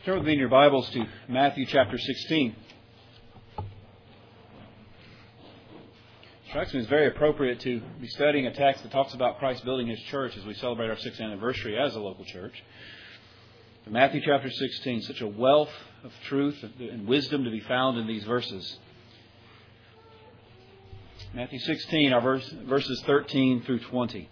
Turn with me in your Bibles to Matthew chapter 16. It strikes me as very appropriate to be studying a text that talks about Christ building His church as we celebrate our 6th anniversary as a local church. Matthew chapter 16, such a wealth of truth and wisdom to be found in these verses. Matthew 16, our verses 13 through 20.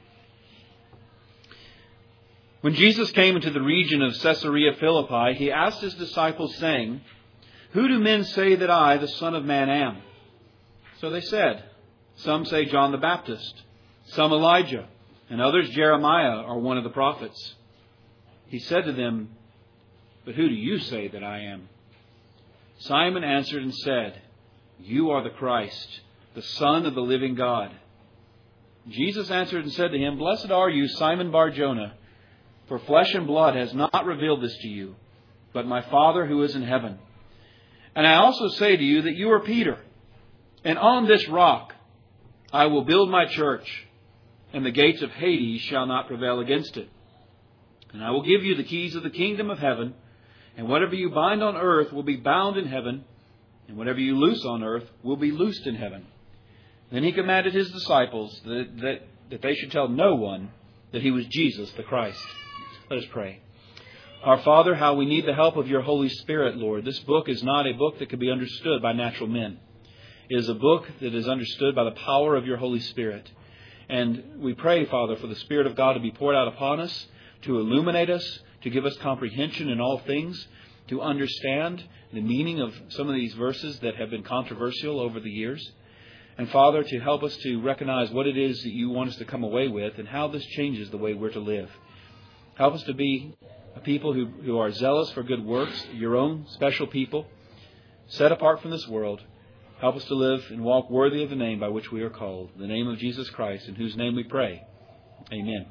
When Jesus came into the region of Caesarea Philippi, He asked His disciples, saying, "Who do men say that I, the Son of Man, am?" So they said, "Some say John the Baptist, some Elijah, and others Jeremiah or one of the prophets." He said to them, "But who do you say that I am?" Simon answered and said, "You are the Christ, the Son of the living God." Jesus answered and said to him, "Blessed are you, Simon Bar-Jonah, for flesh and blood has not revealed this to you, but my Father who is in heaven. And I also say to you that you are Peter, and on this rock I will build my church, and the gates of Hades shall not prevail against it. And I will give you the keys of the kingdom of heaven, and whatever you bind on earth will be bound in heaven, and whatever you loose on earth will be loosed in heaven." Then He commanded His disciples that they should tell no one that He was Jesus the Christ. Let us pray. Our Father, how we need the help of Your Holy Spirit, Lord. This book is not a book that can be understood by natural men. It is a book that is understood by the power of Your Holy Spirit. And we pray, Father, for the Spirit of God to be poured out upon us, to illuminate us, to give us comprehension in all things, to understand the meaning of some of these verses that have been controversial over the years. And Father, to help us to recognize what it is that You want us to come away with and how this changes the way we're to live. Help us to be a people who are zealous for good works, Your own special people, set apart from this world. Help us to live and walk worthy of the name by which we are called, the name of Jesus Christ, in whose name we pray. Amen.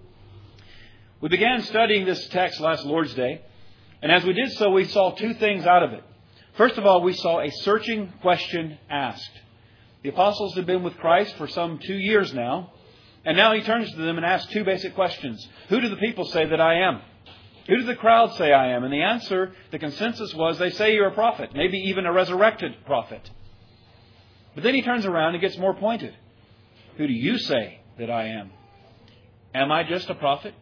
We began studying this text last Lord's Day, and as we did so, we saw two things out of it. First of all, we saw a searching question asked. The apostles had been with Christ for some 2 years now, and now He turns to them and asks two basic questions. Who do the people say that I am? Who do the crowd say I am? And the answer, the consensus was, they say you're a prophet, maybe even a resurrected prophet. But then He turns around and gets more pointed. Who do you say that I am? Am I just a prophet?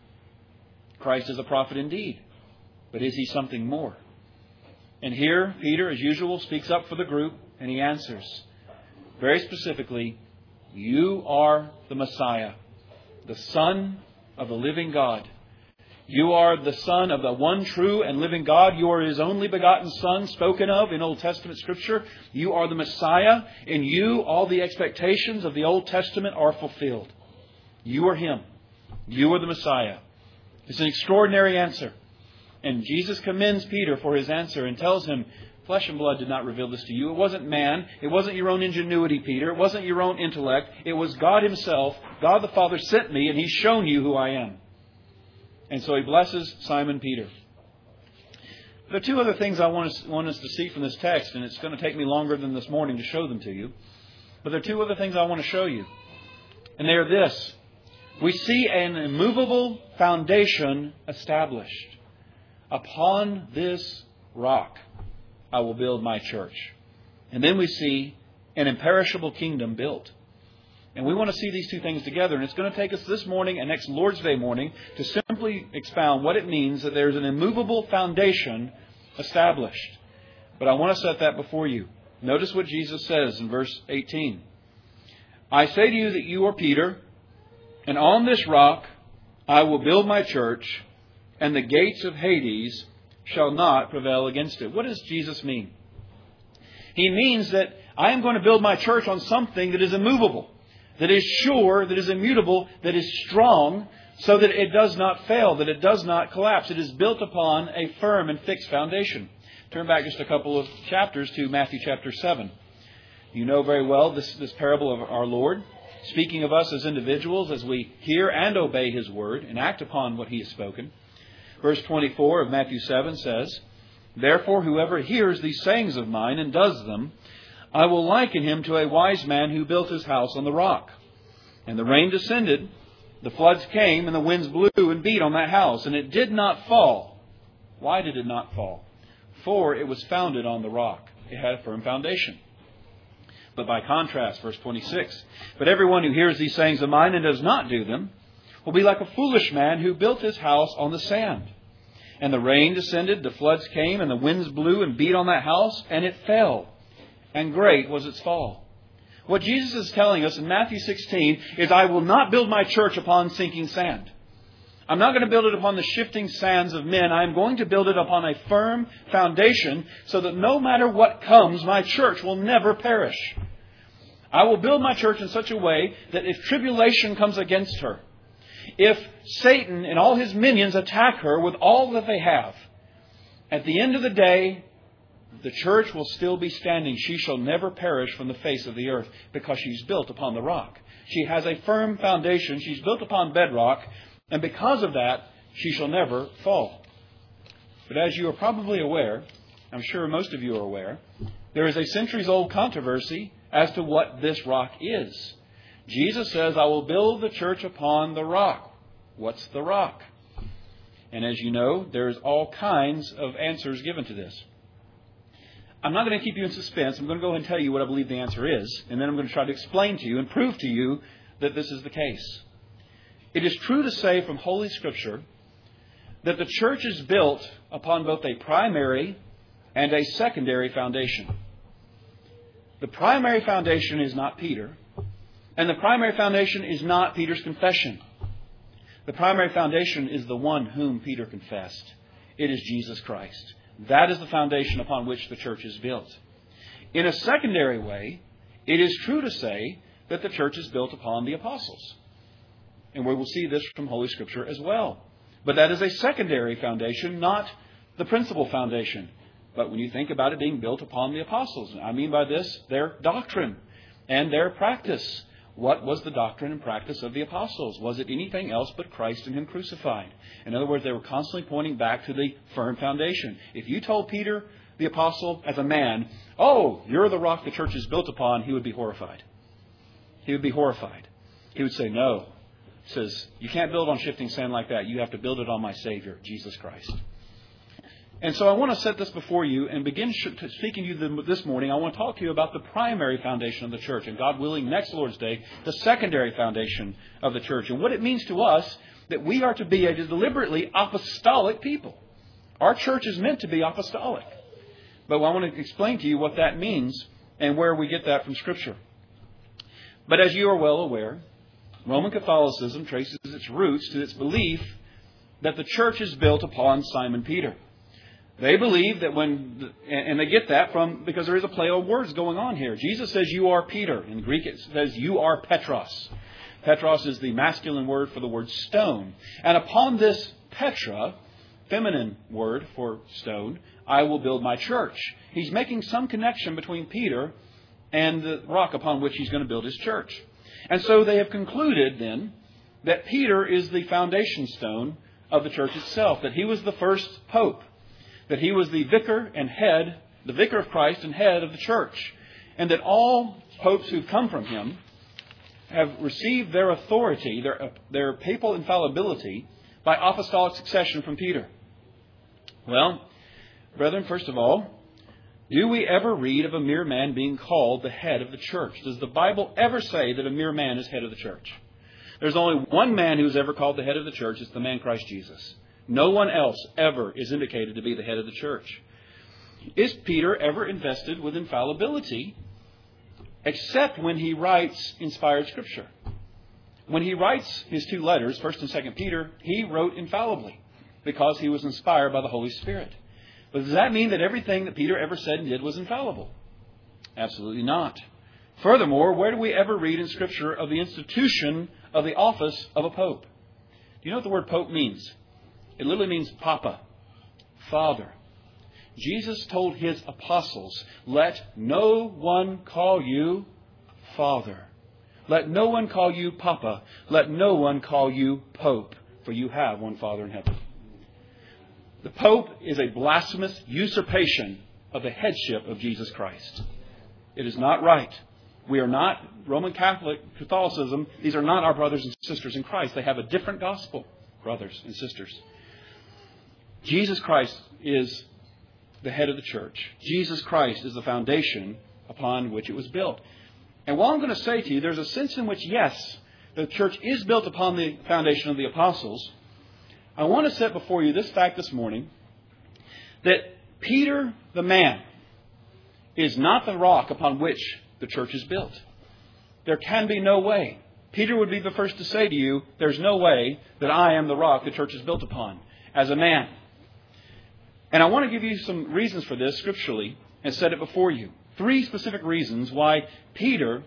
Christ is a prophet indeed. But is He something more? And here, Peter, as usual, speaks up for the group, and he answers very specifically, "You are the Messiah, the Son of the living God. You are the Son of the one true and living God. You are His only begotten Son spoken of in Old Testament Scripture. You are the Messiah. In You, all the expectations of the Old Testament are fulfilled. You are Him. You are the Messiah." It's an extraordinary answer. And Jesus commends Peter for his answer and tells him, "Flesh and blood did not reveal this to you. It wasn't man. It wasn't your own ingenuity, Peter. It wasn't your own intellect. It was God Himself. God the Father sent me, and He's shown you who I am." And so He blesses Simon Peter. There are two other things I want us to see from this text, and it's going to take me longer than this morning to show them to you. But there are two other things I want to show you. And they are this. We see an immovable foundation established. Upon this rock I will build my church. And then we see an imperishable kingdom built. And we want to see these two things together. And it's going to take us this morning and next Lord's Day morning to simply expound what it means that there's an immovable foundation established. But I want to set that before you. Notice what Jesus says in verse 18. "I say to you that you are Peter, and on this rock I will build my church, and the gates of Hades shall not prevail against it." What does Jesus mean? He means that I am going to build my church on something that is immovable, that is sure, that is immutable, that is strong, so that it does not fail, that it does not collapse. It is built upon a firm and fixed foundation. Turn back just a couple of chapters to Matthew chapter 7. You know very well this parable of our Lord, speaking of us as individuals as we hear and obey His word and act upon what He has spoken. Verse 24 of Matthew 7 says, "Therefore whoever hears these sayings of mine and does them, I will liken him to a wise man who built his house on the rock. And the rain descended, the floods came, and the winds blew and beat on that house, and it did not fall, Why did it not fall? For it was founded on the rock. It had a firm foundation. But by contrast, verse 26, but everyone who hears these sayings of mine and does not do them will be like a foolish man who built his house on the sand. And the rain descended, the floods came, and the winds blew and beat on that house, and it fell. And great was its fall. What Jesus is telling us in Matthew 16 is, I will not build my church upon sinking sand. I'm not going to build it upon the shifting sands of men. I'm going to build it upon a firm foundation so that no matter what comes, my church will never perish. I will build my church in such a way that if tribulation comes against her, if Satan and all his minions attack her with all that they have, at the end of the day, the church will still be standing. She shall never perish from the face of the earth because she's built upon the rock. She has a firm foundation. She's built upon bedrock. And because of that, she shall never fall. But as you are probably aware, I'm sure most of you are aware, there is a centuries-old controversy as to what this rock is. Jesus says, I will build the church upon the rock. What's the rock? And as you know, there's all kinds of answers given to this. I'm not going to keep you in suspense. I'm going to go ahead and tell you what I believe the answer is. And then I'm going to try to explain to you and prove to you that this is the case. It is true to say from Holy Scripture that the church is built upon both a primary and a secondary foundation. The primary foundation is not Peter, and the primary foundation is not Peter's confession. The primary foundation is the one whom Peter confessed. It is Jesus Christ. That is the foundation upon which the church is built. In a secondary way, it is true to say that the church is built upon the apostles. And we will see this from Holy Scripture as well. But that is a secondary foundation, not the principal foundation. But when you think about it being built upon the apostles, I mean by this their doctrine and their practice. What was the doctrine and practice of the apostles? Was it anything else but Christ and Him crucified? In other words, they were constantly pointing back to the firm foundation. If you told Peter, the apostle, as a man, oh, you're the rock the church is built upon, he would be horrified. He would be horrified. He would say, no. He says, you can't build on shifting sand like that. You have to build it on my Savior, Jesus Christ. And so I want to set this before you and begin speaking to you this morning. I want to talk to you about the primary foundation of the church. And God willing, next Lord's Day, the secondary foundation of the church. And what it means to us that we are to be a deliberately apostolic people. Our church is meant to be apostolic. But I want to explain to you what that means and where we get that from Scripture. But as you are well aware, Roman Catholicism traces its roots to its belief that the church is built upon Simon Peter. They believe that and they get that from, because there is a play on words going on here. Jesus says, you are Peter. In Greek it says, you are Petros. Petros is the masculine word for the word stone. And upon this Petra, feminine word for stone, I will build my church. He's making some connection between Peter and the rock upon which he's going to build his church. And so they have concluded then that Peter is the foundation stone of the church itself, that he was the first pope, that he was the vicar and head, the vicar of Christ and head of the church, and that all popes who've come from him have received their authority, their papal infallibility, by apostolic succession from Peter. Well, brethren, first of all, do we ever read of a mere man being called the head of the church? Does the Bible ever say that a mere man is head of the church? There's only one man who's ever called the head of the church. It's the man Christ Jesus. No one else ever is indicated to be the head of the church. Is Peter ever invested with infallibility except when he writes inspired Scripture? When he writes his two letters, 1 and 2 Peter, he wrote infallibly because he was inspired by the Holy Spirit. But does that mean that everything that Peter ever said and did was infallible? Absolutely not. Furthermore, where do we ever read in Scripture of the institution of the office of a pope? Do you know what the word pope means? It literally means papa, father. Jesus told his apostles, let no one call you father. Let no one call you papa. Let no one call you pope, for you have one Father in heaven. The Pope is a blasphemous usurpation of the headship of Jesus Christ. It is not right. We are not Roman Catholicism. These are not our brothers and sisters in Christ. They have a different gospel, brothers and sisters. Jesus Christ is the head of the church. Jesus Christ is the foundation upon which it was built. And while I'm going to say to you, there's a sense in which, yes, the church is built upon the foundation of the apostles, I want to set before you this fact this morning, that Peter, the man, is not the rock upon which the church is built. There can be no way. Peter would be the first to say to you, there's no way that I am the rock the church is built upon as a man. And I want to give you some reasons for this scripturally and set it before you. 3 specific reasons why Simon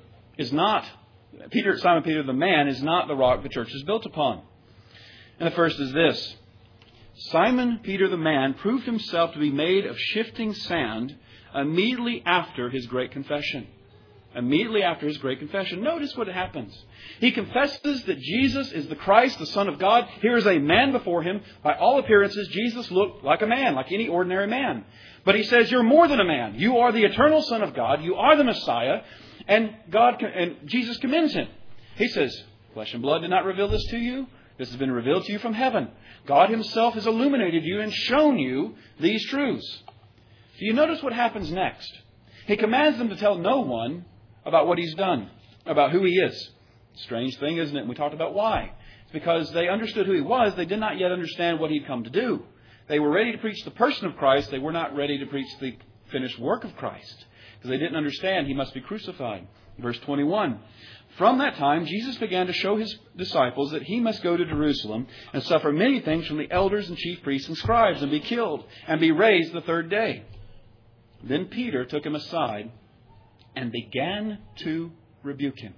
Peter the man is not the rock the church is built upon. And the first is this. Simon Peter the man proved himself to be made of shifting sand immediately after his great confession. Immediately after his great confession. Notice what happens. He confesses that Jesus is the Christ, the Son of God. Here is a man before him. By all appearances, Jesus looked like a man, like any ordinary man. But he says, you're more than a man. You are the eternal Son of God. You are the Messiah. And Jesus commends him. He says, flesh and blood did not reveal this to you. This has been revealed to you from heaven. God himself has illuminated you and shown you these truths. Do you notice what happens next? He commands them to tell no one about what he's done, about who he is. Strange thing, isn't it? And we talked about why. It's because they understood who he was. They did not yet understand what he'd come to do. They were ready to preach the person of Christ. They were not ready to preach the finished work of Christ, because they didn't understand he must be crucified. Verse 21. From that time, Jesus began to show his disciples that he must go to Jerusalem and suffer many things from the elders and chief priests and scribes and be killed and be raised the third day. Then Peter took him aside and began to rebuke him.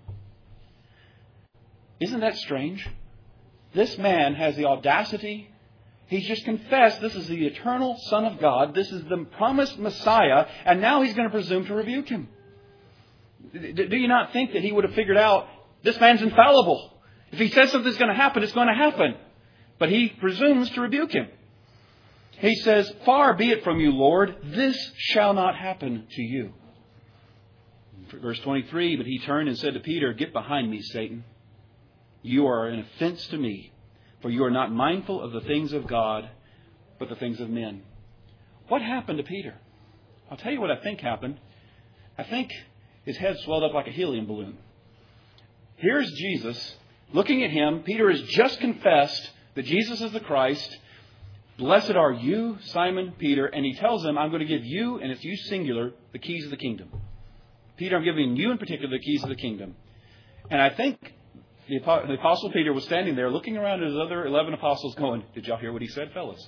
Isn't that strange? This man has the audacity. He's just confessed this is the eternal Son of God. This is the promised Messiah. And now he's going to presume to rebuke him. Do you not think that he would have figured out this man's infallible? If he says something's going to happen, it's going to happen. But he presumes to rebuke him. He says, far be it from you, Lord, this shall not happen to you. Verse 23, but he turned and said to Peter, get behind me, Satan. You are an offense to me, for you are not mindful of the things of God, but the things of men. What happened to Peter? I'll tell you what I think happened. I think his head swelled up like a helium balloon. Here's Jesus looking at him. Peter has just confessed that Jesus is the Christ. Blessed are you, Simon Peter. And he tells him, I'm going to give you, and it's you singular, the keys of the kingdom. Peter, I'm giving you in particular the keys of the kingdom. And I think the Apostle Peter was standing there looking around at his other 11 apostles going, did y'all hear what he said, fellas?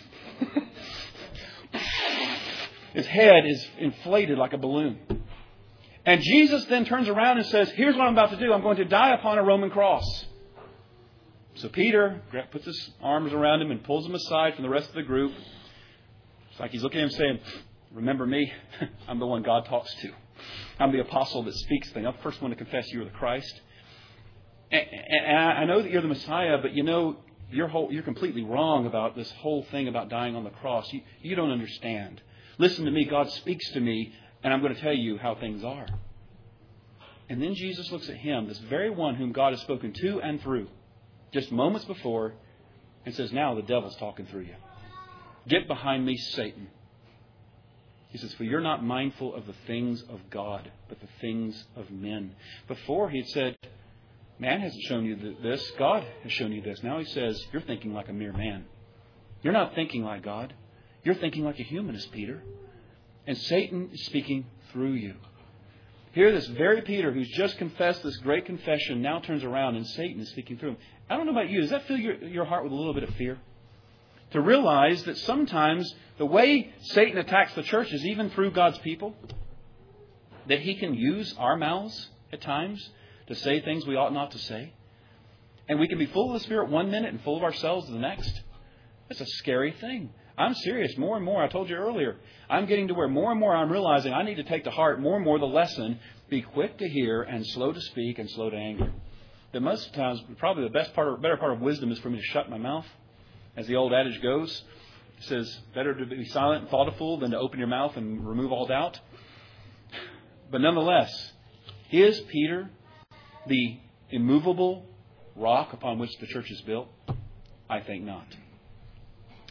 His head is inflated like a balloon. And Jesus then turns around and says, here's what I'm about to do. I'm going to die upon a Roman cross. So Peter puts his arms around him and pulls him aside from the rest of the group. It's like he's looking at him saying, remember me? I'm the one God talks to. I'm the apostle that speaks things. I'm the first one to confess you are the Christ. And I know that you're the Messiah, but you know, you're completely wrong about this whole thing about dying on the cross. You don't understand. Listen to me. God speaks to me, and I'm going to tell you how things are. And then Jesus looks at him, this very one whom God has spoken to and through, just moments before, and says, now the devil's talking through you. Get behind me, Satan. He says, for you're not mindful of the things of God, but the things of men. Before he had said, man hasn't shown you this. God has shown you this. Now he says, you're thinking like a mere man. You're not thinking like God. You're thinking like a humanist, Peter. And Satan is speaking through you. Here, this very Peter, who's just confessed this great confession, now turns around and Satan is speaking through him. I don't know about you. Does that fill your heart with a little bit of fear? To realize that sometimes the way Satan attacks the church is even through God's people. That he can use our mouths at times to say things we ought not to say. And we can be full of the Spirit one minute and full of ourselves the next. That's a scary thing. I'm serious. More and more, I told you earlier, I'm getting to where more and more I'm realizing I need to take to heart more and more the lesson, be quick to hear and slow to speak and slow to anger. That most times, probably the better part of wisdom is for me to shut my mouth. As the old adage goes, it says, better to be silent and thoughtful than to open your mouth and remove all doubt. But nonetheless, is Peter the immovable rock upon which the church is built? I think not.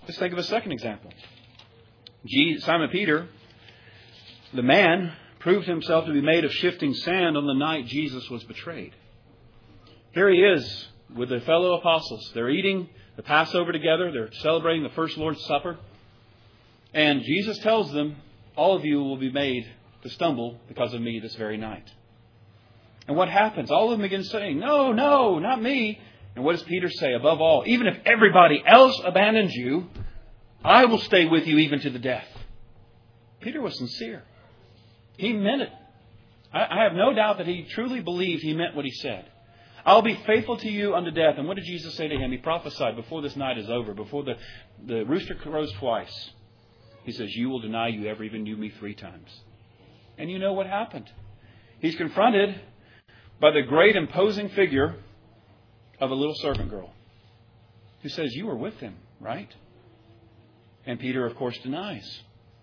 Let's think of a second example. Simon Peter, the man, proved himself to be made of shifting sand on the night Jesus was betrayed. Here he is with the fellow apostles. They're eating the Passover together. They're celebrating the first Lord's Supper. And Jesus tells them, all of you will be made to stumble because of me this very night. And what happens? All of them begin saying, no, not me. And what does Peter say? Above all, even if everybody else abandons you, I will stay with you even to the death. Peter was sincere. He meant it. I have no doubt that he truly believed he meant what he said. I'll be faithful to you unto death. And what did Jesus say to him? He prophesied before this night is over, before the rooster crows twice. He says, you will deny you ever even knew me 3 times. And you know what happened. He's confronted by the great imposing figure of a little servant girl who says, you were with him, right? And Peter, of course, denies.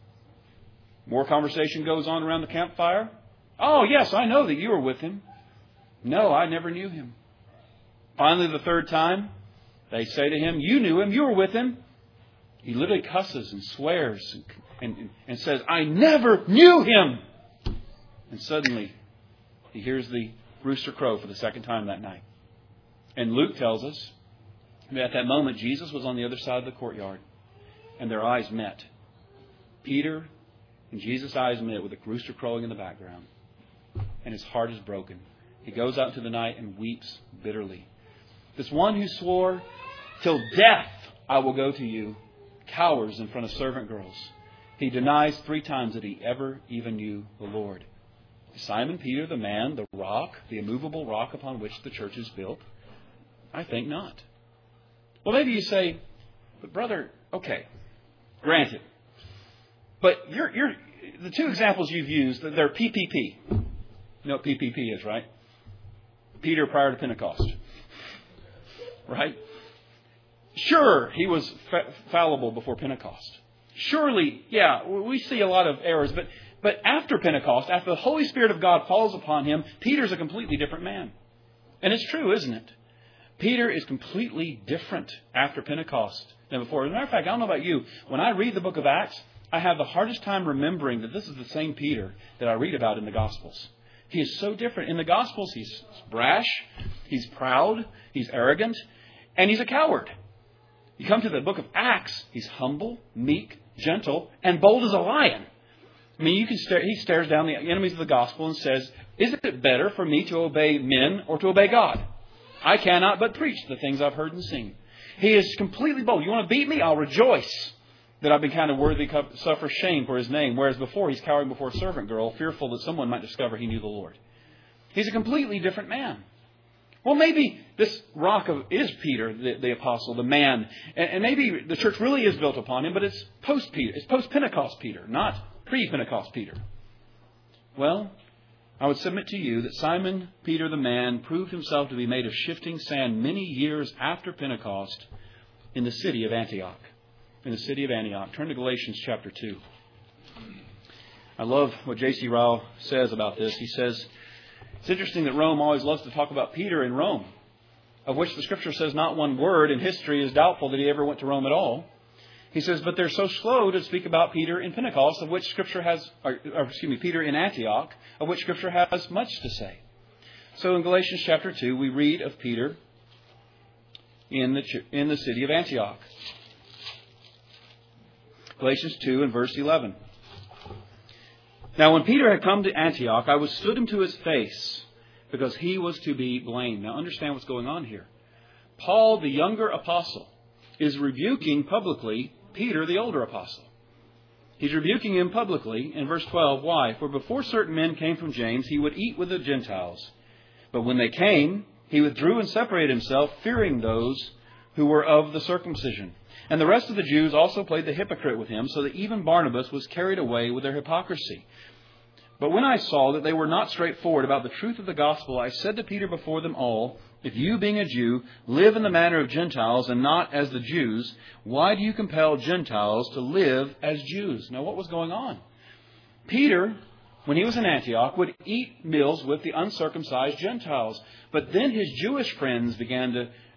More conversation goes on around the campfire. Oh, yes, I know that you were with him. No, I never knew him. Finally, the 3rd time, they say to him, you knew him, you were with him. He literally cusses and swears and says, I never knew him. And suddenly, he hears the rooster crow for the 2nd time that night. And Luke tells us that at that moment, Jesus was on the other side of the courtyard. And their eyes met. Peter and Jesus' eyes met with the rooster crowing in the background. And his heart is broken. He goes out into the night and weeps bitterly. This one who swore, till death I will go to you, cowers in front of servant girls. He denies 3 times that he ever even knew the Lord. Simon Peter, the man, the rock, the immovable rock upon which the church is built? I think not. Well, maybe you say, but brother, okay, granted. But the 2 examples you've used, they're PPP. You know what PPP is, right? Peter prior to Pentecost. Right? Sure, he was fallible before Pentecost. Surely, yeah, we see a lot of errors. But after Pentecost, after the Holy Spirit of God falls upon him, Peter's a completely different man. And it's true, isn't it? Peter is completely different after Pentecost than before. As a matter of fact, I don't know about you. When I read the book of Acts, I have the hardest time remembering that this is the same Peter that I read about in the Gospels. He is so different. In the Gospels, he's brash, he's proud, he's arrogant, and he's a coward. You come to the book of Acts, he's humble, meek, gentle, and bold as a lion. I mean, he stares down the enemies of the gospel and says, isn't it better for me to obey men or to obey God? I cannot but preach the things I've heard and seen. He is completely bold. You want to beat me? I'll rejoice that I've been kind of worthy to suffer shame for his name. Whereas before, he's cowering before a servant girl, fearful that someone might discover he knew the Lord. He's a completely different man. Well, maybe this rock is Peter, the apostle, the man. And maybe the church really is built upon him, but it's post-Peter. It's post-Pentecost Peter, not pre-Pentecost Peter. Well, I would submit to you that Simon Peter the man proved himself to be made of shifting sand many years after Pentecost in the city of Antioch. In the city of Antioch. Turn to Galatians chapter 2. I love what J.C. Ryle says about this. He says, it's interesting that Rome always loves to talk about Peter in Rome, of which the Scripture says not one word in history is doubtful that he ever went to Rome at all. He says, but they're so slow to speak about Peter in Pentecost, of which Scripture has, Peter in Antioch, of which Scripture has much to say. So in Galatians chapter 2, we read of Peter in the city of Antioch. Galatians 2 and verse 11. Now when Peter had come to Antioch, I withstood him to his face, because he was to be blamed. Now understand what's going on here. Paul, the younger apostle, is rebuking publicly Peter, the older apostle. He's rebuking him publicly in verse 12. Why? For before certain men came from James, he would eat with the Gentiles. But when they came, he withdrew and separated himself, fearing those who were of the circumcision. And the rest of the Jews also played the hypocrite with him, so that even Barnabas was carried away with their hypocrisy. But when I saw that they were not straightforward about the truth of the gospel, I said to Peter before them all, if you, being a Jew, live in the manner of Gentiles and not as the Jews, why do you compel Gentiles to live as Jews? Now, what was going on? Peter, when he was in Antioch, would eat meals with the uncircumcised Gentiles. But then his Jewish friends began to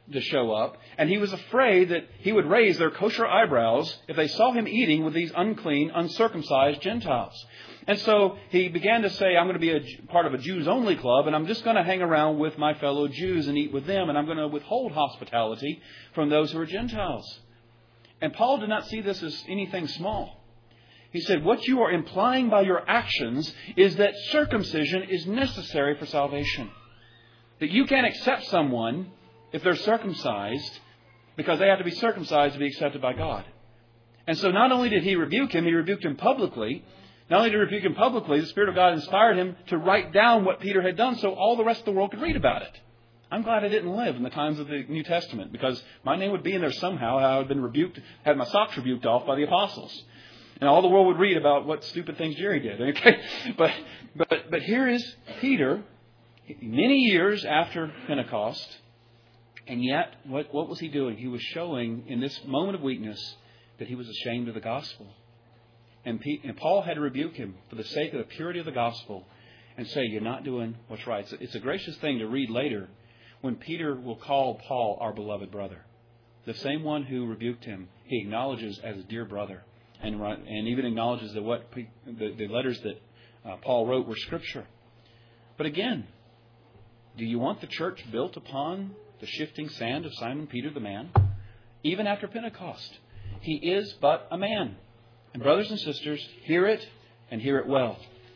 to show up, and he was afraid that he would raise their kosher eyebrows if they saw him eating with these unclean, uncircumcised Gentiles. And so he began to say, I'm going to be a part of a Jews-only club, and I'm just going to hang around with my fellow Jews and eat with them, and I'm going to withhold hospitality from those who are Gentiles. And Paul did not see this as anything small. He said, what you are implying by your actions is that circumcision is necessary for salvation. That you can't accept someone if they're circumcised because they have to be circumcised to be accepted by God. And so not only did he rebuked him publicly. Not only did he rebuke him publicly, the Spirit of God inspired him to write down what Peter had done so all the rest of the world could read about it. I'm glad I didn't live in the times of the New Testament because my name would be in there somehow. I would have been rebuked, had my socks rebuked off by the apostles. And all the world would read about what stupid things Jerry did. Okay? But here is Peter, many years after Pentecost, and yet what was he doing? He was showing in this moment of weakness that he was ashamed of the gospel. And Paul had to rebuke him for the sake of the purity of the gospel and say, you're not doing what's right. It's a gracious thing to read later when Peter will call Paul our beloved brother. The same one who rebuked him, he acknowledges as a dear brother. And even acknowledges that what the letters that Paul wrote were Scripture. But again, do you want the church built upon the shifting sand of Simon Peter the man? Even after Pentecost, he is but a man. And brothers and sisters, hear it and hear it well.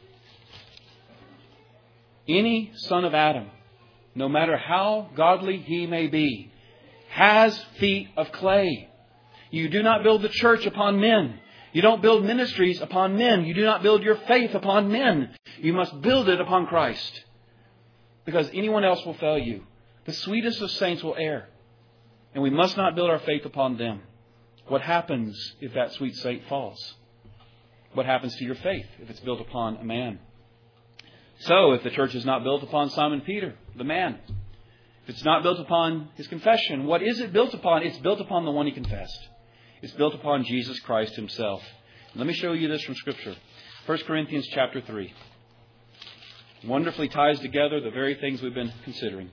Any son of Adam, no matter how godly he may be, has feet of clay. You do not build the church upon men. You don't build ministries upon men. You do not build your faith upon men. You must build it upon Christ. Because anyone else will fail you. The sweetest of saints will err. And we must not build our faith upon them. What happens if that sweet saint falls? What happens to your faith if it's built upon a man? So, if the church is not built upon Simon Peter, the man, if it's not built upon his confession, what is it built upon? It's built upon the one he confessed. It's built upon Jesus Christ himself. Let me show you this from Scripture. 1 Corinthians chapter 3. Wonderfully ties together the very things we've been considering.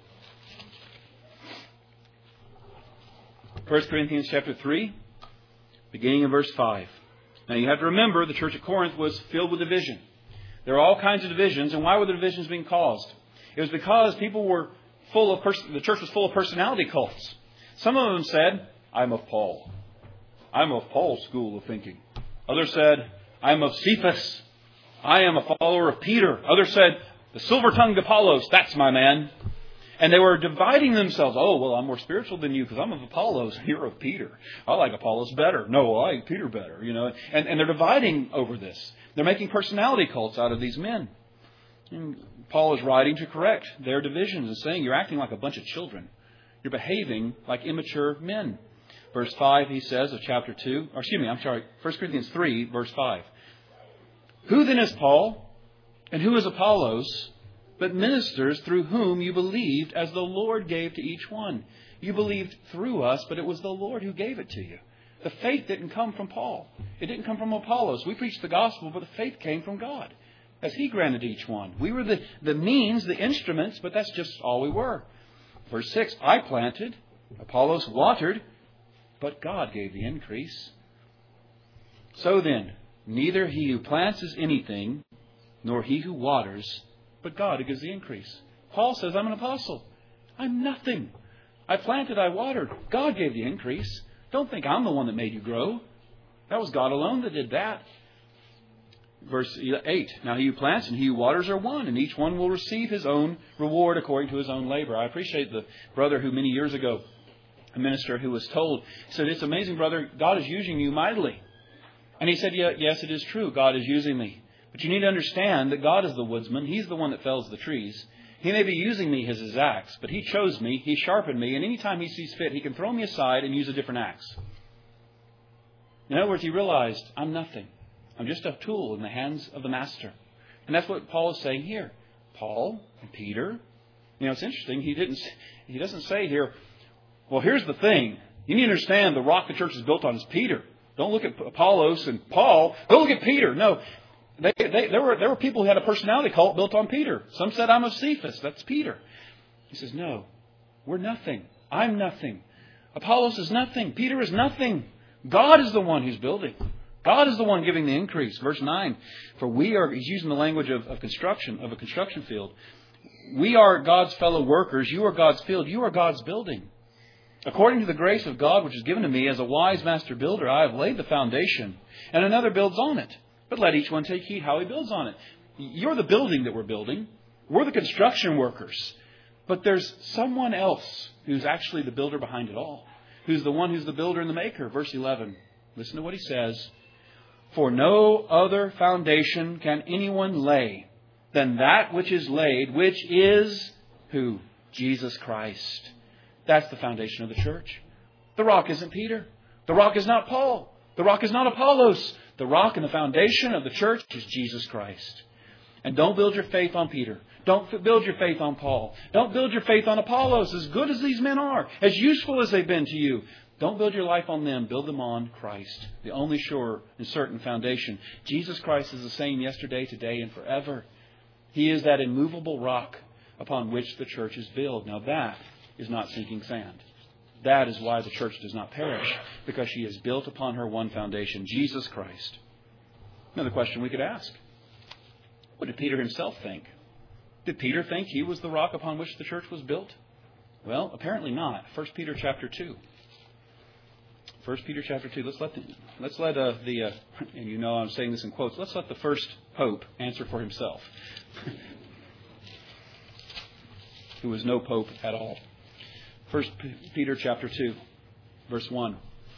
1 Corinthians chapter 3, beginning in verse 5. Now you have to remember the church at Corinth was filled with division. There are all kinds of divisions. And why were the divisions being caused? It was because people were the church was full of personality cults. Some of them said, I'm of Paul. I'm of Paul's school of thinking. Others said, I'm of Cephas. I am a follower of Peter. Others said, the silver-tongued Apollos, that's my man. And they were dividing themselves. Oh, well, I'm more spiritual than you because I'm of Apollos. You're of Peter. I like Apollos better. No, I like Peter better. And they're dividing over this. They're making personality cults out of these men. And Paul is writing to correct their divisions and saying, you're acting like a bunch of children. You're behaving like immature men. Verse 5, he says, of chapter 2, 1 Corinthians 3, verse 5. Who then is Paul, and who is Apollos, but ministers through whom you believed as the Lord gave to each one? You believed through us, but it was the Lord who gave it to you. The faith didn't come from Paul. It didn't come from Apollos. We preached the gospel, but the faith came from God, as He granted each one. We were the means, the instruments, but that's just all we were. Verse 6, I planted, Apollos watered, but God gave the increase. So then, neither he who plants is anything, nor he who waters, but God who gives the increase. Paul says, I'm an apostle. I'm nothing. I planted, I watered. God gave the increase. Don't think I'm the one that made you grow. That was God alone that did that. Verse 8, now he who plants and he who waters are one, and each one will receive his own reward according to his own labor. I appreciate the brother who many years ago, a minister who was told, he said, it's amazing, brother, God is using you mightily. And he said, yes, it is true, God is using me. But you need to understand that God is the woodsman. He's the one that fells the trees. He may be using me as his axe, but He chose me, He sharpened me, and anytime He sees fit, He can throw me aside and use a different axe. In other words, he realized, I'm nothing. I'm just a tool in the hands of the Master. And that's what Paul is saying here. Paul and Peter. It's interesting. He doesn't say here, well, here's the thing. You need to understand the rock the church is built on is Peter. Don't look at Apollos and Paul. Don't look at Peter. No. There were people who had a personality cult built on Peter. Some said, I'm of Cephas. That's Peter. He says, no, we're nothing. I'm nothing. Apollos is nothing. Peter is nothing. God is the one who's building. God is the one giving the increase. Verse 9, for we are, he's using the language of construction, of a construction field. We are God's fellow workers. You are God's field. You are God's building. According to the grace of God which is given to me as a wise master builder, I have laid the foundation, and another builds on it. But let each one take heed how he builds on it. You're the building that we're building. We're the construction workers. But there's someone else who's actually the builder behind it all. Who's the one who's the builder and the maker. Verse 11. Listen to what he says. For no other foundation can anyone lay than that which is laid, which is who? Jesus Christ. That's the foundation of the church. The rock isn't Peter. The rock is not Paul. The rock is not Apollos. The rock and the foundation of the church is Jesus Christ. And don't build your faith on Peter. Don't build your faith on Paul. Don't build your faith on Apollos, as good as these men are, as useful as they've been to you. Don't build your life on them. Build them on Christ, the only sure and certain foundation. Jesus Christ is the same yesterday, today, and forever. He is that immovable rock upon which the church is built. Now that is not sinking sand. That is why the church does not perish, because she is built upon her one foundation, Jesus Christ. Another question we could ask. What did Peter himself think? Did Peter think he was the rock upon which the church was built? Well, apparently not. 1 Peter chapter 2. 1 Peter chapter 2. Let's let the and you know I'm saying this in quotes, let's let the first pope answer for himself. Who was no pope at all. 1 Peter chapter 2, verse 1.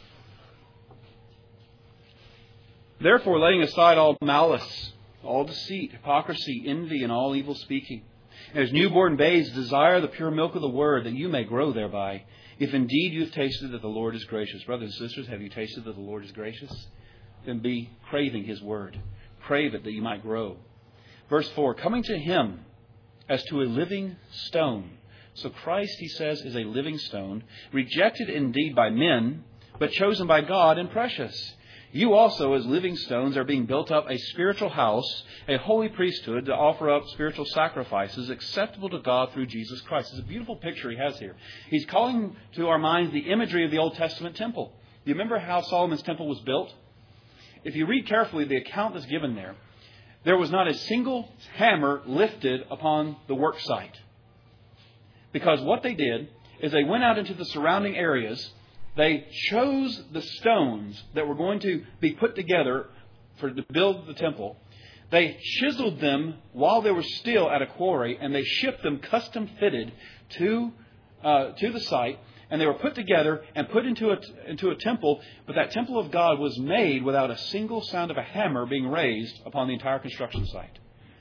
Therefore, laying aside all malice, all deceit, hypocrisy, envy, and all evil speaking, as newborn babes desire the pure milk of the word, that you may grow thereby, if indeed you have tasted that the Lord is gracious. Brothers and sisters, have you tasted that the Lord is gracious? Then be craving His word. Crave it that you might grow. Verse 4, coming to Him as to a living stone. So Christ, he says, is a living stone, rejected indeed by men, but chosen by God and precious. You also, as living stones, are being built up a spiritual house, a holy priesthood, to offer up spiritual sacrifices acceptable to God through Jesus Christ. It's a beautiful picture he has here. He's calling to our minds the imagery of the Old Testament temple. Do you remember how Solomon's temple was built? If you read carefully the account that's given there, there was not a single hammer lifted upon the work site. Because what they did is they went out into the surrounding areas. They chose the stones that were going to be put together to build the temple. They chiseled them while they were still at a quarry, and they shipped them custom fitted to the site. And they were put together and put into a temple. But that temple of God was made without a single sound of a hammer being raised upon the entire construction site.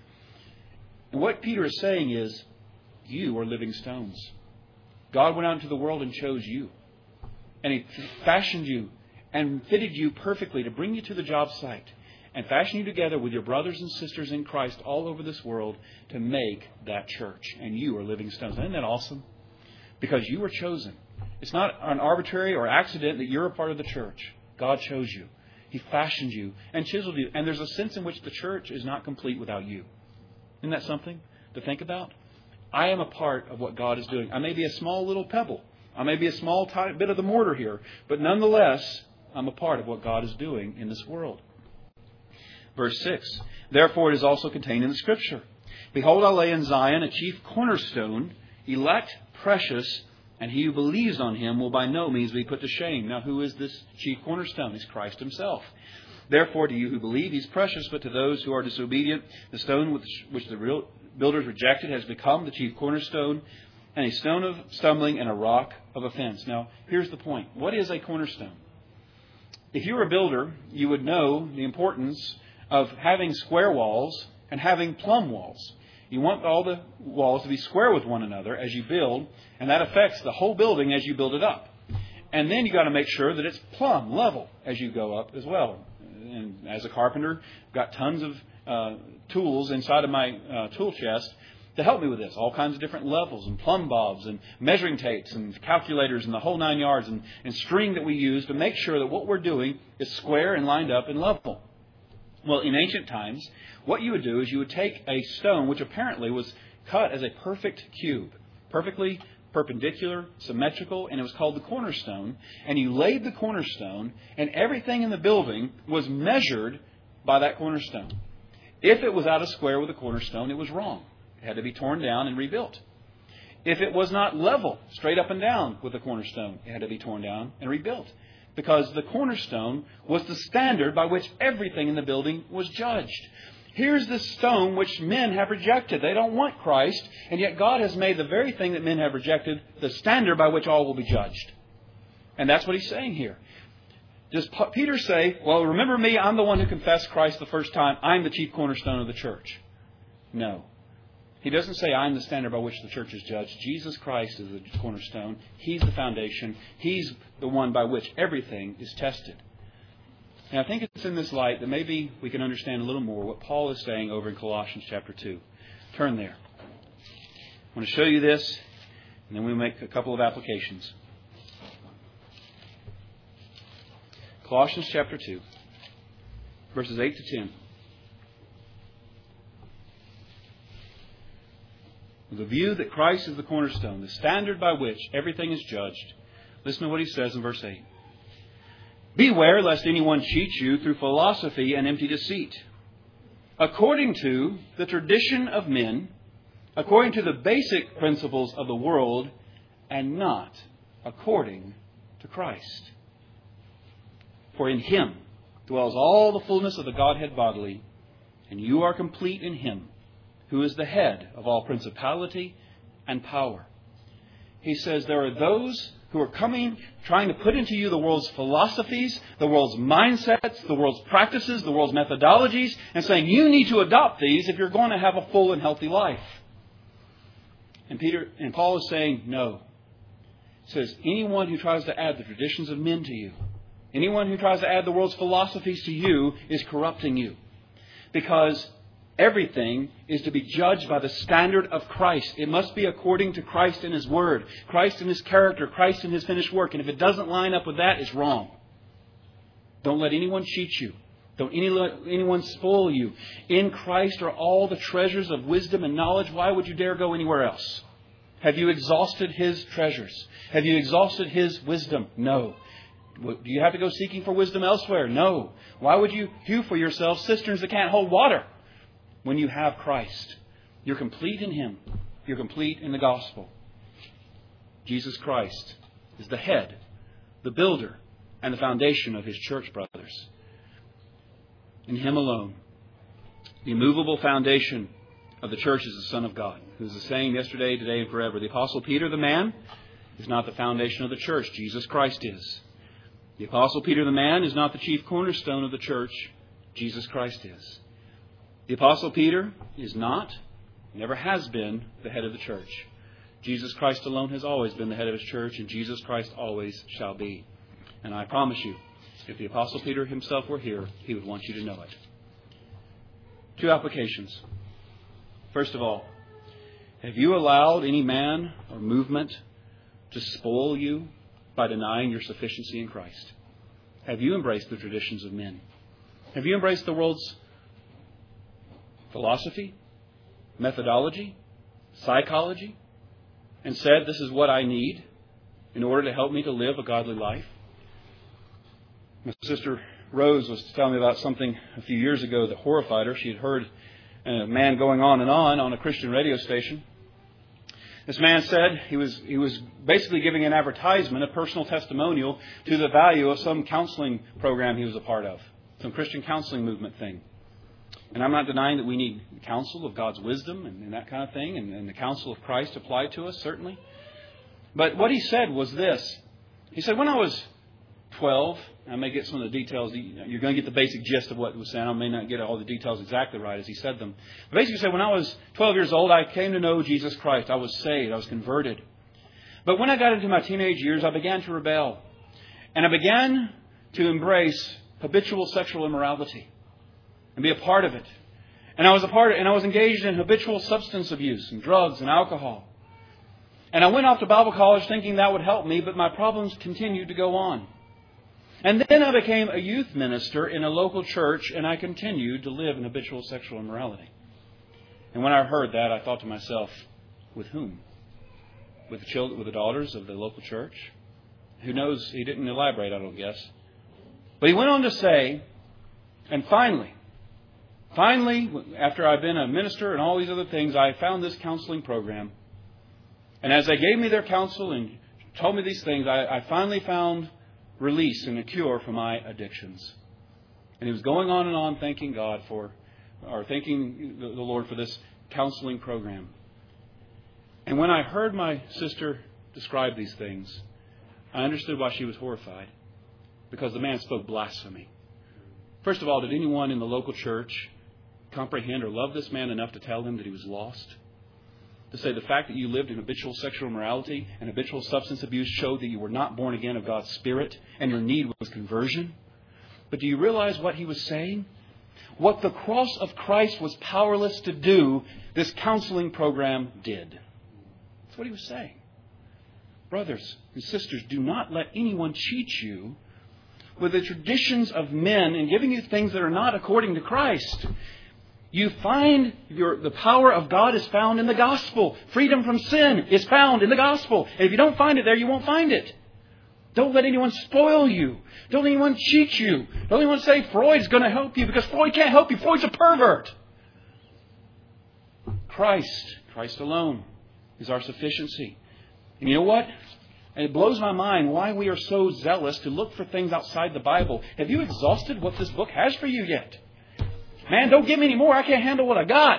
And what Peter is saying is, you are living stones. God went out into the world and chose you. And He fashioned you and fitted you perfectly to bring you to the job site and fashion you together with your brothers and sisters in Christ all over this world to make that church. And you are living stones. Isn't that awesome? Because you were chosen. It's not an arbitrary or accident that you're a part of the church. God chose you. He fashioned you and chiseled you. And there's a sense in which the church is not complete without you. Isn't that something to think about? I am a part of what God is doing. I may be a small little pebble. I may be a small bit of the mortar here. But nonetheless, I'm a part of what God is doing in this world. Verse 6. Therefore it is also contained in the Scripture. Behold, I lay in Zion a chief cornerstone, elect, precious, and he who believes on Him will by no means be put to shame. Now, who is this chief cornerstone? He's Christ Himself. Therefore, to you who believe, He's precious, but to those who are disobedient, the stone which the builders rejected has become the chief cornerstone, and a stone of stumbling and a rock of offense. Now, here's the point. What is a cornerstone? If you were a builder, you would know the importance of having square walls and having plumb walls. You want all the walls to be square with one another as you build, and that affects the whole building as you build it up. And then you got to make sure that it's plumb, level, as you go up as well. And as a carpenter, I've got tons of tools inside of my tool chest to help me with this. All kinds of different levels and plumb bobs and measuring tapes and calculators and the whole 9 yards and string that we use to make sure that what we're doing is square and lined up and level. Well, in ancient times, what you would do is you would take a stone, which apparently was cut as a perfect cube, perfectly perpendicular, symmetrical, and it was called the cornerstone. And you laid the cornerstone, and everything in the building was measured by that cornerstone. If it was out of square with a cornerstone, it was wrong. It had to be torn down and rebuilt. If it was not level, straight up and down with the cornerstone, it had to be torn down and rebuilt. Because the cornerstone was the standard by which everything in the building was judged. Here's the stone which men have rejected. They don't want Christ, and yet God has made the very thing that men have rejected the standard by which all will be judged. And that's what he's saying here. Does Peter say, well, remember me, I'm the one who confessed Christ the first time. I'm the chief cornerstone of the church. No. He doesn't say I'm the standard by which the church is judged. Jesus Christ is the cornerstone. He's the foundation. He's the one by which everything is tested. And I think it's in this light that maybe we can understand a little more what Paul is saying over in Colossians chapter 2. Turn there. I want to show you this, and then we'll make a couple of applications. Colossians chapter 2, verses 8 to 10. With the view that Christ is the cornerstone, the standard by which everything is judged, listen to what he says in verse 8. Beware lest anyone cheat you through philosophy and empty deceit, according to the tradition of men, according to the basic principles of the world, and not according to Christ. For in Him dwells all the fullness of the Godhead bodily, and you are complete in Him, who is the head of all principality and power. He says there are those who are coming, trying to put into you the world's philosophies, the world's mindsets, the world's practices, the world's methodologies, and saying you need to adopt these if you're going to have a full and healthy life. And Paul is saying no. He says anyone who tries to add the traditions of men to you, anyone who tries to add the world's philosophies to you is corrupting you. Because everything is to be judged by the standard of Christ. It must be according to Christ and His Word, Christ and His character, Christ and His finished work. And if it doesn't line up with that, it's wrong. Don't let anyone cheat you. Don't let anyone spoil you. In Christ are all the treasures of wisdom and knowledge. Why would you dare go anywhere else? Have you exhausted His treasures? Have you exhausted His wisdom? No. Do you have to go seeking for wisdom elsewhere? No. Why would you hew for yourself cisterns that can't hold water? When you have Christ, you're complete in Him. You're complete in the gospel. Jesus Christ is the head, the builder, and the foundation of His church, brothers. In Him alone, the immovable foundation of the church is the Son of God, who is the same yesterday, today, and forever. The Apostle Peter, the man, is not the foundation of the church. Jesus Christ is. The Apostle Peter, the man, is not the chief cornerstone of the church. Jesus Christ is. The Apostle Peter is not, never has been, the head of the church. Jesus Christ alone has always been the head of His church, and Jesus Christ always shall be. And I promise you, if the Apostle Peter himself were here, he would want you to know it. Two applications. First of all, have you allowed any man or movement to spoil you by denying your sufficiency in Christ? Have you embraced the traditions of men? Have you embraced the world's philosophy, methodology, psychology, and said, this is what I need in order to help me to live a godly life? My sister Rose was telling me about something a few years ago that horrified her. She had heard a man going on a Christian radio station. This man said he was basically giving an advertisement, a personal testimonial to the value of some counseling program he was a part of, some Christian counseling movement thing. And I'm not denying that we need counsel of God's wisdom and that kind of thing, and the counsel of Christ applied to us, certainly. But what he said was this. He said, when I was 12, I may get some of the details. You're going to get the basic gist of what he was saying. I may not get all the details exactly right as he said them. But basically he said, when I was 12 years old, I came to know Jesus Christ. I was saved. I was converted. But when I got into my teenage years, I began to rebel. And I began to embrace habitual sexual immorality and be a part of it. And I was engaged in habitual substance abuse and drugs and alcohol. And I went off to Bible college thinking that would help me, but my problems continued to go on. And then I became a youth minister in a local church, and I continued to live in habitual sexual immorality. And when I heard that, I thought to myself, with whom? with the children, with the daughters of the local church. Who knows? He didn't elaborate, I don't guess. But he went on to say, and finally, after I've been a minister and all these other things, I found this counseling program. And as they gave me their counsel and told me these things, I finally found release and a cure for my addictions. And he was going on and on thanking God thanking the Lord for this counseling program. And when I heard my sister describe these things, I understood why she was horrified. Because the man spoke blasphemy. First of all, did anyone in the local church comprehend or love this man enough to tell him that he was lost? To say the fact that you lived in habitual sexual immorality and habitual substance abuse showed that you were not born again of God's Spirit and your need was conversion? But do you realize what he was saying? What the cross of Christ was powerless to do, this counseling program did. That's what he was saying. Brothers and sisters, do not let anyone cheat you with the traditions of men and giving you things that are not according to Christ. You find the power of God is found in the gospel. Freedom from sin is found in the gospel. And if you don't find it there, you won't find it. Don't let anyone spoil you. Don't let anyone cheat you. Don't let anyone say Freud's going to help you, because Freud can't help you. Freud's a pervert. Christ alone is our sufficiency. And you know what? And it blows my mind why we are so zealous to look for things outside the Bible. Have you exhausted what this book has for you yet? Man, don't give me any more. I can't handle what I got.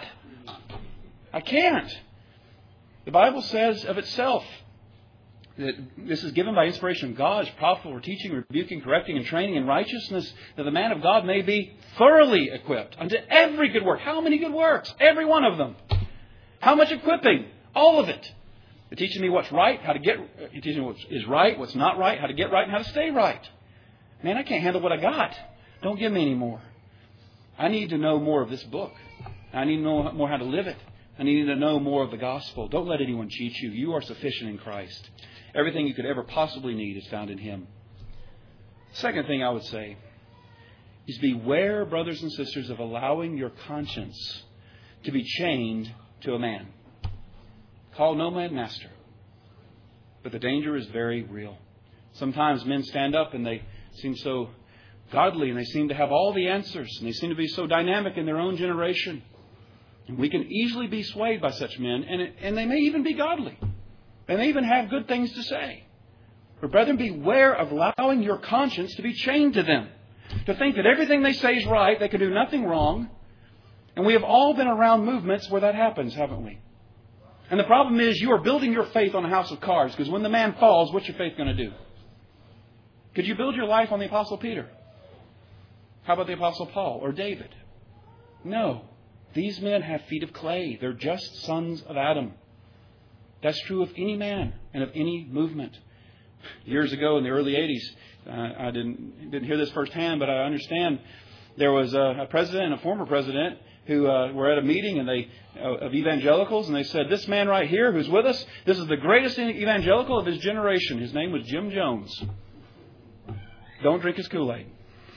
I can't. The Bible says of itself that this is given by inspiration of God, is profitable for teaching, rebuking, correcting, and training in righteousness, that the man of God may be thoroughly equipped unto every good work. How many good works? Every one of them. How much equipping? All of it. They're teaching me what's right, you're teaching me what is right, what's not right, how to get right, and how to stay right. Man, I can't handle what I got. Don't give me any more. I need to know more of this book. I need to know more how to live it. I need to know more of the gospel. Don't let anyone cheat you. You are sufficient in Christ. Everything you could ever possibly need is found in Him. Second thing I would say is beware, brothers and sisters, of allowing your conscience to be chained to a man. Call no man master. But the danger is very real. Sometimes men stand up and they seem so godly and they seem to have all the answers and they seem to be so dynamic in their own generation. And we can easily be swayed by such men, and they may even be godly. They may even have good things to say. But brethren, beware of allowing your conscience to be chained to them. To think that everything they say is right, they can do nothing wrong. And we have all been around movements where that happens, haven't we? And the problem is you are building your faith on a house of cards, because when the man falls, what's your faith going to do? Could you build your life on the Apostle Peter? How about the Apostle Paul or David? No. These men have feet of clay. They're just sons of Adam. That's true of any man and of any movement. Years ago in the early 80s, I didn't hear this firsthand, but I understand there was a president and a former president who were at a meeting of evangelicals, and they said, this man right here who's with us, this is the greatest evangelical of his generation. His name was Jim Jones. Don't drink his Kool-Aid.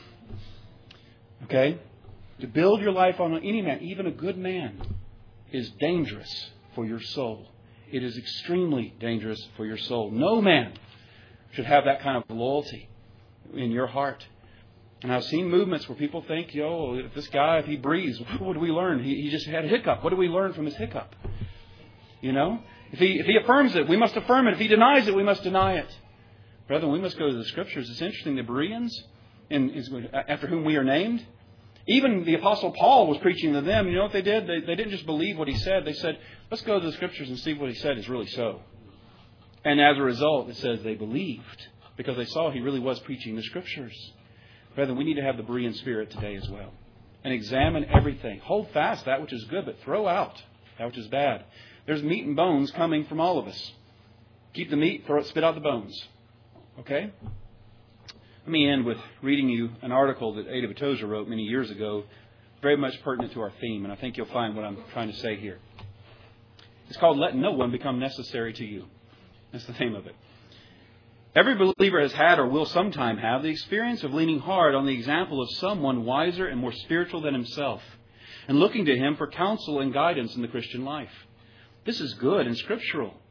Okay? To build your life on any man, even a good man, is dangerous for your soul. It is extremely dangerous for your soul. No man should have that kind of loyalty in your heart. And I've seen movements where people think, if this guy, if he breathes, what do we learn? He just had a hiccup. What do we learn from his hiccup? If he affirms it, we must affirm it. If he denies it, we must deny it. Brethren, we must go to the Scriptures. It's interesting, the Bereans, after whom we are named, even the Apostle Paul was preaching to them. You know what they did? They didn't just believe what he said. They said, let's go to the Scriptures and see if what he said is really so. And as a result, it says they believed because they saw he really was preaching the Scriptures. Brethren, we need to have the Berean spirit today as well. And examine everything. Hold fast that which is good, but throw out that which is bad. There's meat and bones coming from all of us. Keep the meat, spit out the bones. Okay? Let me end with reading you an article that Ada Batoza wrote many years ago, very much pertinent to our theme, and I think you'll find what I'm trying to say here. It's called Let No One Become Necessary to You. That's the name of it. Every believer has had or will sometime have the experience of leaning hard on the example of someone wiser and more spiritual than himself, and looking to him for counsel and guidance in the Christian life. This is good and scriptural.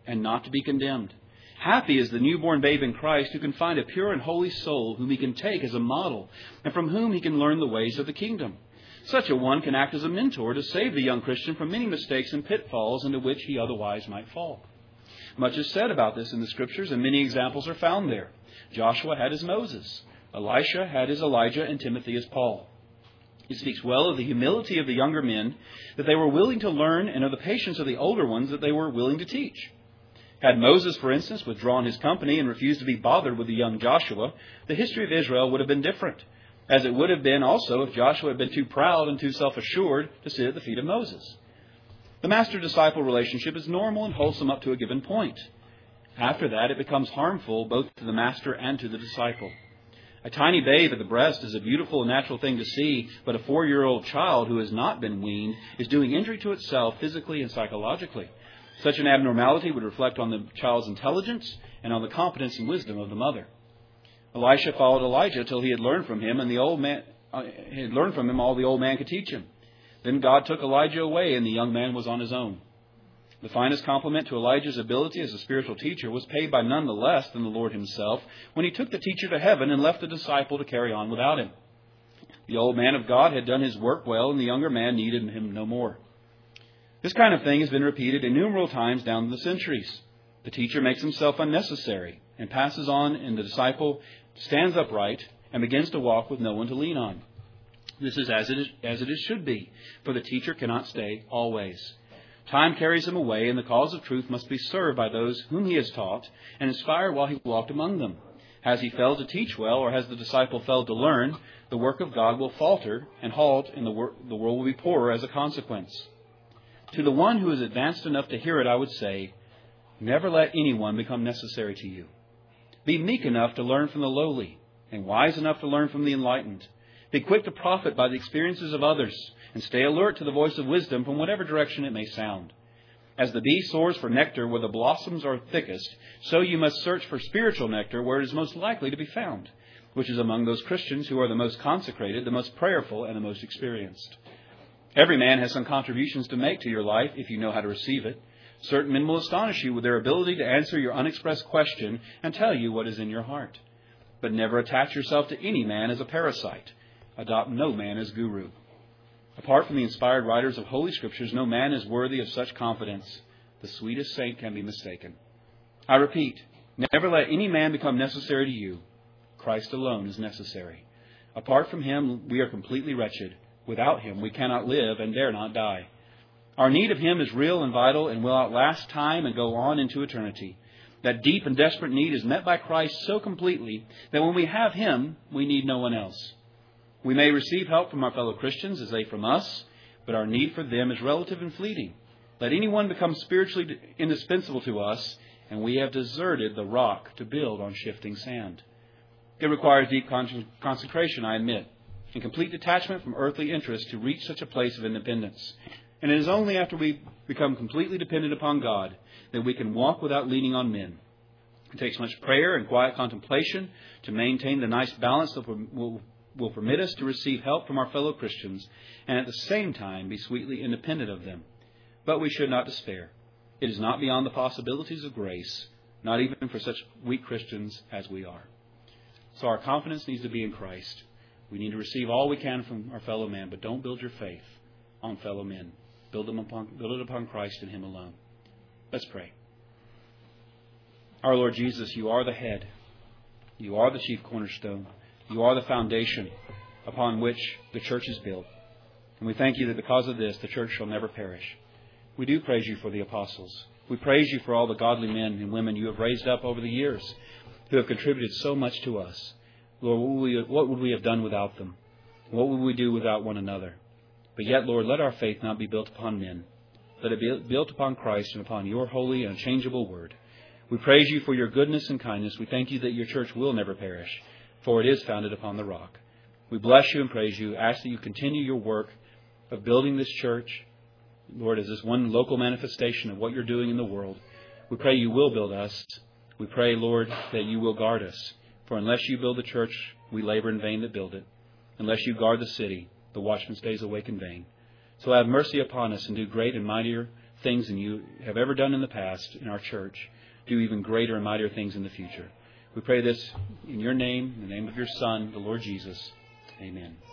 and not to be condemned. Happy is the newborn babe in Christ who can find a pure and holy soul whom he can take as a model and from whom he can learn the ways of the kingdom. Such a one can act as a mentor to save the young Christian from many mistakes and pitfalls into which he otherwise might fall. Much is said about this in the Scriptures, and many examples are found there. Joshua had his Moses. Elisha had his Elijah, and Timothy his Paul. It speaks well of the humility of the younger men, that they were willing to learn, and of the patience of the older ones that they were willing to teach. Had Moses, for instance, withdrawn his company and refused to be bothered with the young Joshua, the history of Israel would have been different, as it would have been also if Joshua had been too proud and too self-assured to sit at the feet of Moses. The master-disciple relationship is normal and wholesome up to a given point. After that, it becomes harmful both to the master and to the disciple. A tiny babe at the breast is a beautiful and natural thing to see, but a 4-year-old child who has not been weaned is doing injury to itself physically and psychologically. Such an abnormality would reflect on the child's intelligence and on the competence and wisdom of the mother. Elisha followed Elijah till he had learned from him, and all the old man could teach him. Then God took Elijah away, and the young man was on his own. The finest compliment to Elijah's ability as a spiritual teacher was paid by none the less than the Lord himself when he took the teacher to heaven and left the disciple to carry on without him. The old man of God had done his work well, and the younger man needed him no more. This kind of thing has been repeated innumerable times down the centuries. The teacher makes himself unnecessary and passes on, and the disciple stands upright and begins to walk with no one to lean on. This is as it should be, for the teacher cannot stay always. Time carries him away, and the cause of truth must be served by those whom he has taught and inspired while he walked among them. Has he failed to teach well, or has the disciple failed to learn, the work of God will falter and halt, and the world will be poorer as a consequence. To the one who is advanced enough to hear it, I would say, never let anyone become necessary to you. Be meek enough to learn from the lowly, and wise enough to learn from the enlightened. Be quick to profit by the experiences of others, and stay alert to the voice of wisdom from whatever direction it may sound. As the bee soars for nectar where the blossoms are thickest, so you must search for spiritual nectar where it is most likely to be found, which is among those Christians who are the most consecrated, the most prayerful, and the most experienced. Every man has some contributions to make to your life if you know how to receive it. Certain men will astonish you with their ability to answer your unexpressed question and tell you what is in your heart. But never attach yourself to any man as a parasite. Adopt no man as guru. Apart from the inspired writers of Holy Scriptures, no man is worthy of such confidence. The sweetest saint can be mistaken. I repeat, never let any man become necessary to you. Christ alone is necessary. Apart from him, we are completely wretched. Without him, we cannot live and dare not die. Our need of him is real and vital and will outlast time and go on into eternity. That deep and desperate need is met by Christ so completely that when we have him, we need no one else. We may receive help from our fellow Christians as they from us, but our need for them is relative and fleeting. Let anyone become spiritually indispensable to us, and we have deserted the rock to build on shifting sand. It requires deep consecration, I admit, and complete detachment from earthly interests to reach such a place of independence. And it is only after we become completely dependent upon God that we can walk without leaning on men. It takes much prayer and quiet contemplation to maintain the nice balance that will permit us to receive help from our fellow Christians and at the same time be sweetly independent of them. But we should not despair. It is not beyond the possibilities of grace, not even for such weak Christians as we are. So our confidence needs to be in Christ. We need to receive all we can from our fellow man, but don't build your faith on fellow men. Build it upon Christ and him alone. Let's pray. Our Lord Jesus, you are the head. You are the chief cornerstone. You are the foundation upon which the church is built. And we thank you that because of this, the church shall never perish. We do praise you for the apostles. We praise you for all the godly men and women you have raised up over the years who have contributed so much to us. Lord, what would we have done without them? What would we do without one another? But yet, Lord, let our faith not be built upon men. Let it be built upon Christ and upon your holy and unchangeable word. We praise you for your goodness and kindness. We thank you that your church will never perish, for it is founded upon the rock. We bless you and praise you. Ask that you continue your work of building this church, Lord, as this one local manifestation of what you're doing in the world. We pray you will build us. We pray, Lord, that you will guard us. For unless you build the church, we labor in vain that build it. Unless you guard the city, the watchman stays awake in vain. So have mercy upon us and do great and mightier things than you have ever done in the past in our church. Do even greater and mightier things in the future. We pray this in your name, in the name of your Son, the Lord Jesus. Amen.